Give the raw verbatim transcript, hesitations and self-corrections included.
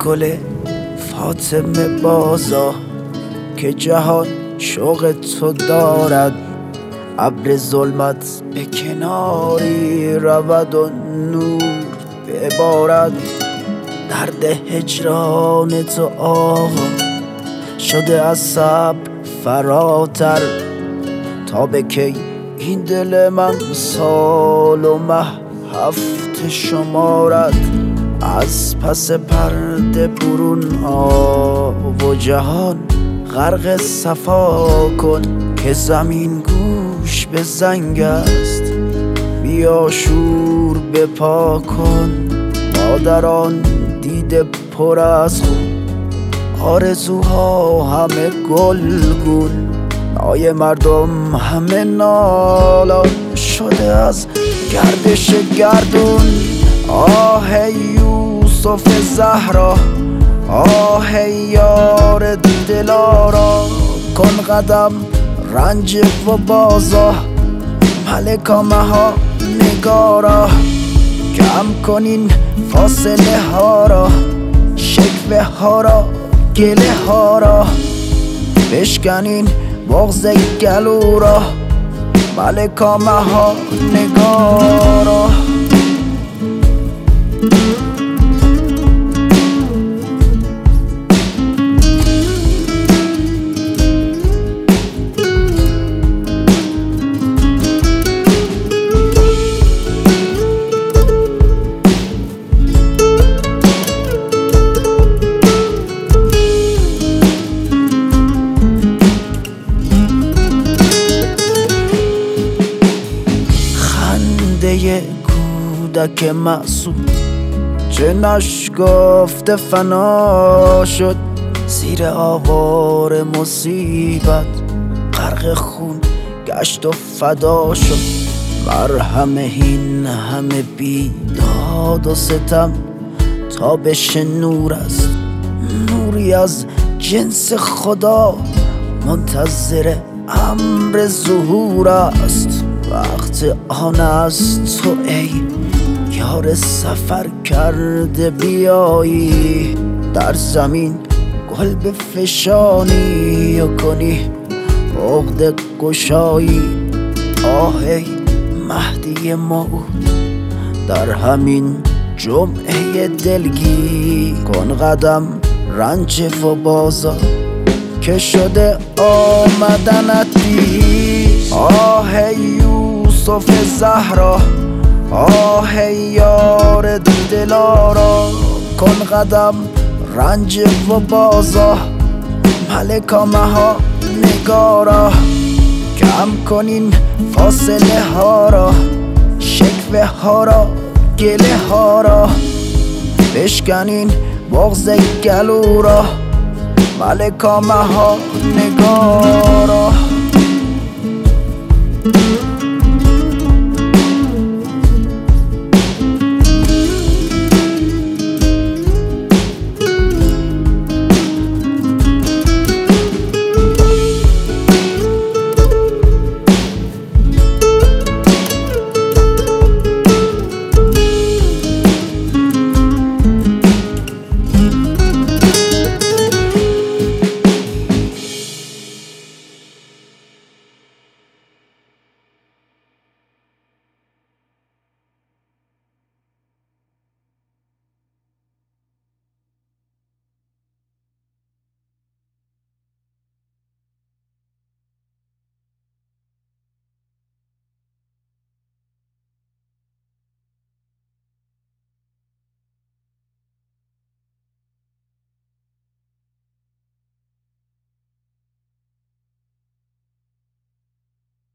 گل فاطمه بازا که جهان شوق تو دارد. ابر ظلمت به کناری رود و نور ببارد. درد هجران تو آقا شده از صبر فراتر. تا به کی این دل من سال و مه هفته شمارد. از پس پرده برون آب و جهان غرق صفا کن که زمین گوش به زنگ است. بیا شور بپا کن مادران دیده پر از خون. آرزوها همه گلگون نای مردم همه نالان شده از گردش گردون. آه یوسف زهرا آه یار دلارا کن قدم رنج و بازا. ملکا مها نگارا کم کنین فاصله ها را. شکوه ها را گله ها را بشکنین بغض گلو را. ملکا مها نگارا کودک معصوم چه نشگفته فنا شد. زیر آوار مصیبت غرق خون گشت و فدا شد. مرهم این همه بیداد و ستم تابش نور است. نوری از جنس خدا منتظر امر ظهور است. وقت آن است تو ای یار سفر کرده بیایی. در زمین گل بفشانی و کنی عقده گشایی. آه ای مهدی موعود در همین جمعه دلگیر کن قدم رنج و بازا که شده آمدنت دیر. آه یوسف زهرا آه یار دلارا کن قدم رنج و بازا. ملکا مها نگارا کم کنین فاصله ها را. شکوه ها را گله ها را بشکنین بغض گلو را. ملکا مها نگارا